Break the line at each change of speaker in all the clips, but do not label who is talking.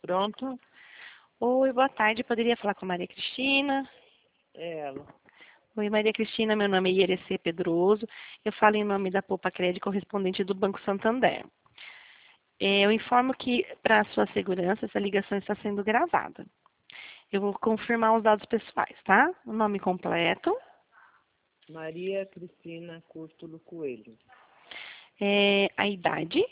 Pronto?
Oi, boa tarde. Poderia falar com a Maria Cristina?
É ela.
Oi, Maria Cristina. Meu nome é Ierecê Pedroso. Eu falo em nome da Poupa Crédito, correspondente do Banco Santander. Eu informo que, para a sua segurança, essa ligação está sendo gravada. Eu vou confirmar os dados pessoais, tá? O nome completo,
Maria Cristina Cúrtulo Coelho,
a idade,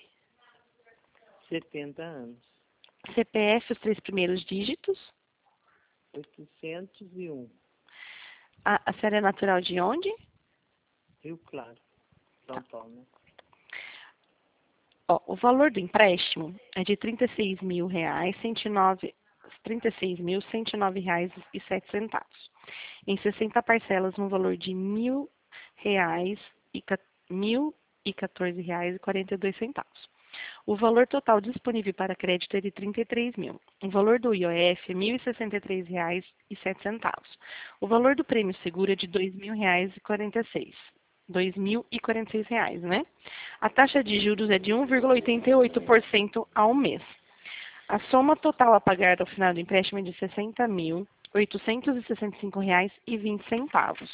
70 anos,
CPF, os 3 primeiros dígitos,
801,
a senhora é natural de onde?
Rio Claro, São Paulo.
Ó, o valor do empréstimo é de R$ 36.109, R$ 36.109,07, em 60 parcelas no valor de R$ 1.014,42. O valor total disponível para crédito é de 33 mil. O valor do IOF é R$ 1.063,07. O valor do prêmio seguro é de R$ 2.000,46. R$ 2.046, né? A taxa de juros é de 1,88% ao mês. A soma total a pagar ao final do empréstimo é de R$ 60.865,20.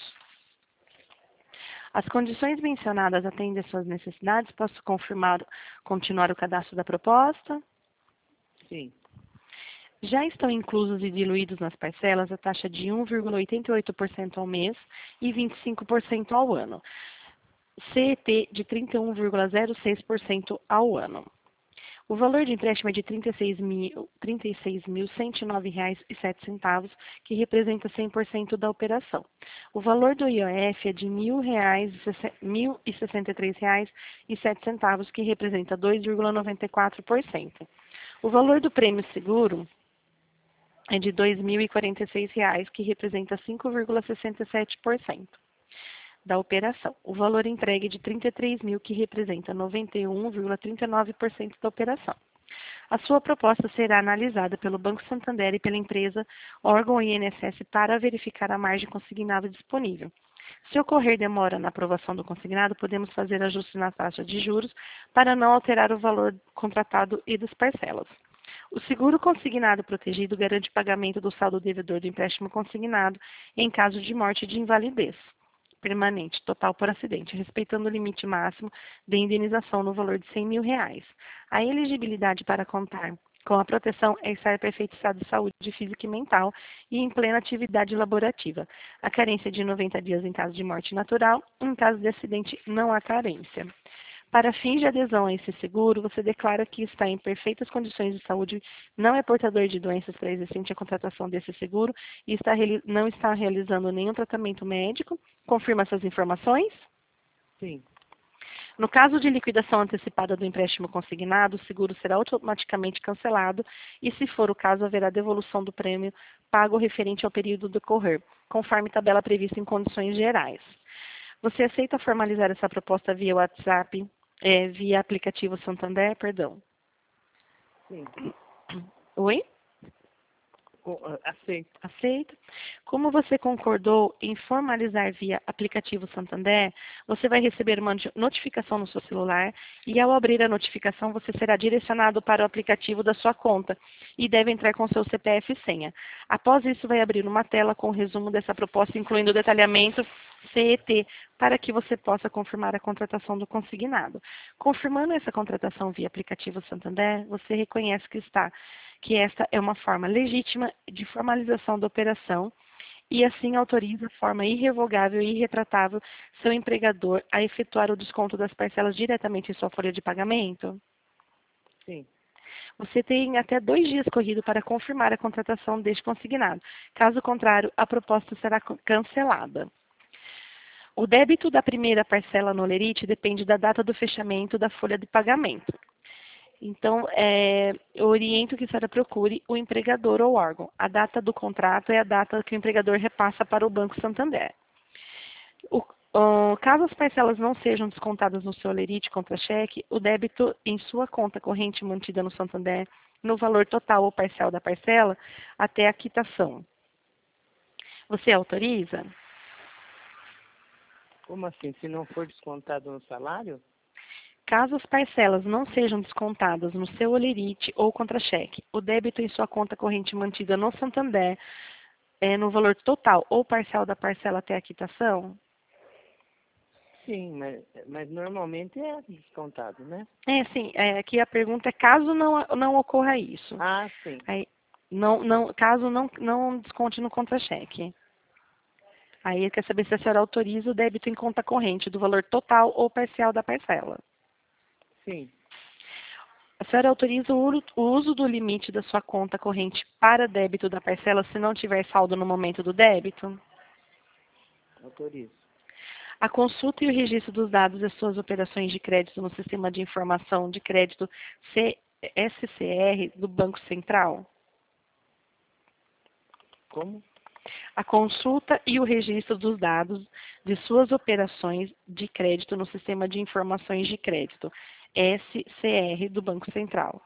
As condições mencionadas atendem às suas necessidades? Posso continuar o cadastro da proposta?
Sim.
Já estão inclusos e diluídos nas parcelas a taxa de 1,88% ao mês e 25% ao ano. CET de 31,06% ao ano. O valor de empréstimo é de R$ 36.109,07, que representa 100% da operação. O valor do IOF é de R$ 1.063,07, que representa 2,94%. O valor do prêmio seguro é de R$ 2.046, que representa 5,67% da operação. O valor entregue é de 33 mil, que representa 91,39% da operação. A sua proposta será analisada pelo Banco Santander e pela empresa órgão INSS para verificar a margem consignada disponível. Se ocorrer demora na aprovação do consignado, podemos fazer ajustes na taxa de juros para não alterar o valor contratado e das parcelas. O seguro consignado protegido garante pagamento do saldo devedor do empréstimo consignado em caso de morte e de invalidez permanente, total por acidente, respeitando o limite máximo de indenização no valor de R$ 100 mil. A elegibilidade para contar com a proteção é estar em perfeito estado de saúde física e mental e em plena atividade laborativa. A carência é de 90 dias em caso de morte natural, em caso de acidente não há carência. Para fins de adesão a esse seguro, você declara que está em perfeitas condições de saúde, não é portador de doenças pré-existentes à contratação desse seguro e não está realizando nenhum tratamento médico. Confirma essas informações?
Sim.
No caso de liquidação antecipada do empréstimo consignado, o seguro será automaticamente cancelado e, se for o caso, haverá devolução do prêmio pago referente ao período decorrer, conforme tabela prevista em condições gerais. Você aceita formalizar essa proposta via WhatsApp, via aplicativo Santander, perdão?
Sim.
Oi?
Aceito.
Aceita. Como você concordou em formalizar via aplicativo Santander, você vai receber uma notificação no seu celular e, ao abrir a notificação, você será direcionado para o aplicativo da sua conta e deve entrar com seu CPF e senha. Após isso, vai abrir uma tela com o resumo dessa proposta, incluindo o detalhamento CET, para que você possa confirmar a contratação do consignado. Confirmando essa contratação via aplicativo Santander, você reconhece que esta é uma forma legítima de formalização da operação e assim autoriza de forma irrevogável e irretratável seu empregador a efetuar o desconto das parcelas diretamente em sua folha de pagamento?
Sim.
Você tem até 2 dias corrido para confirmar a contratação deste consignado. Caso contrário, a proposta será cancelada. O débito da primeira parcela no Olerite depende da data do fechamento da folha de pagamento. Então, eu oriento que a senhora procure o empregador ou órgão. A data do contrato é a data que o empregador repassa para o Banco Santander. Caso as parcelas não sejam descontadas no seu Olerite contra-cheque, o débito em sua conta corrente mantida no Santander, no valor total ou parcial da parcela, até a quitação. Você autoriza?
Como assim? Se não for descontado no salário?
Caso as parcelas não sejam descontadas no seu holerite ou contra-cheque, o débito em sua conta corrente mantida no Santander é no valor total ou parcial da parcela até a quitação?
Sim, mas normalmente é descontado, né?
Sim, aqui a pergunta é caso não ocorra isso.
Ah, sim.
Aí, caso não desconte no contra-cheque. Aí ele quer saber se a senhora autoriza o débito em conta corrente do valor total ou parcial da parcela.
Sim,
A senhora autoriza o uso do limite da sua conta corrente para débito da parcela se não tiver saldo no momento do débito?
autorizo.
A consulta e o registro dos dados das suas operações de crédito no Sistema de Informação de Crédito SCR do Banco Central?
Como?
A consulta e o registro dos dados de suas operações de crédito no Sistema de Informações de Crédito SCR do Banco Central.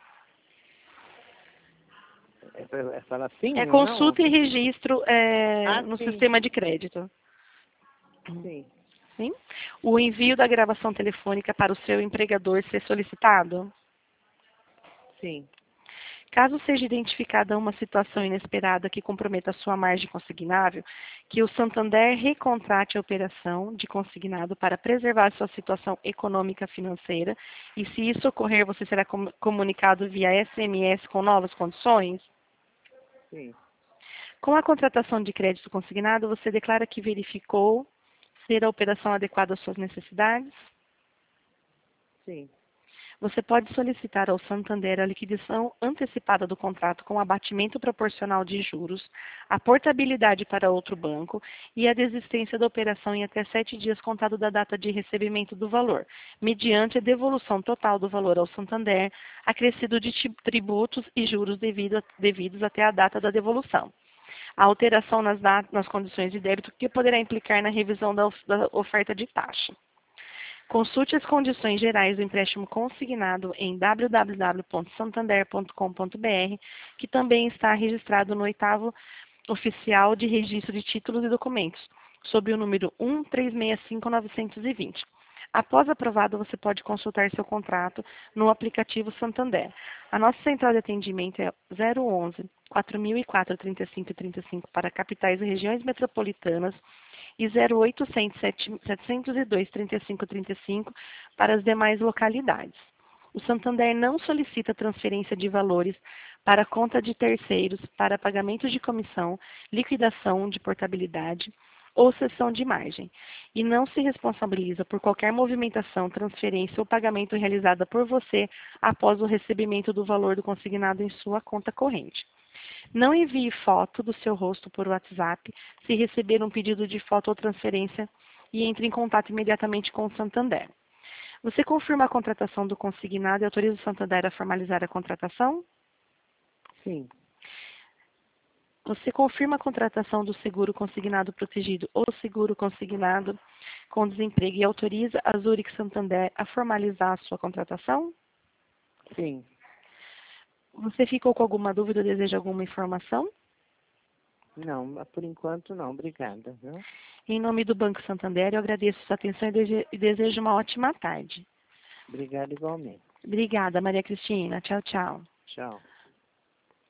É falar sim
É
ou não?
consulta e registro no
Sim,
sistema de crédito.
sim,
Sim? O envio da gravação telefônica para o seu empregador ser solicitado?
sim,
Caso seja identificada uma situação inesperada que comprometa a sua margem consignável, que o Santander recontrate a operação de consignado para preservar sua situação econômica financeira e, se isso ocorrer, você será comunicado via SMS com novas condições?
sim,
Com a contratação de crédito consignado, você declara que verificou ser a operação adequada às suas necessidades?
sim,
Você pode solicitar ao Santander a liquidação antecipada do contrato com abatimento proporcional de juros, a portabilidade para outro banco e a desistência da operação em até 7 dias contado da data de recebimento do valor, mediante a devolução total do valor ao Santander, acrescido de tributos e juros devidos até a data da devolução. A alteração nas condições de débito que poderá implicar na revisão da oferta de taxa. Consulte as condições gerais do empréstimo consignado em www.santander.com.br, que também está registrado no 8º Oficial de Registro de Títulos e Documentos, sob o número 1365920. Após aprovado, você pode consultar seu contrato no aplicativo Santander. A nossa central de atendimento é 011 4004 3535 para capitais e regiões metropolitanas e 0800 702 3535 para as demais localidades. O Santander não solicita transferência de valores para conta de terceiros para pagamento de comissão, liquidação de portabilidade ou cessão de margem, e não se responsabiliza por qualquer movimentação, transferência ou pagamento realizada por você após o recebimento do valor do consignado em sua conta corrente. Não envie foto do seu rosto por WhatsApp se receber um pedido de foto ou transferência e entre em contato imediatamente com o Santander. Você confirma a contratação do consignado e autoriza o Santander a formalizar a contratação?
sim,
Você confirma a contratação do seguro consignado protegido ou seguro consignado com desemprego e autoriza a Zurich Santander a formalizar a sua contratação?
sim.
Você ficou com alguma dúvida ou deseja alguma informação?
Não, mas por enquanto não. Obrigada, viu?
Em nome do Banco Santander, eu agradeço sua atenção e desejo uma ótima tarde.
Obrigado igualmente.
Obrigada, Maria Cristina. Tchau, tchau.
Tchau.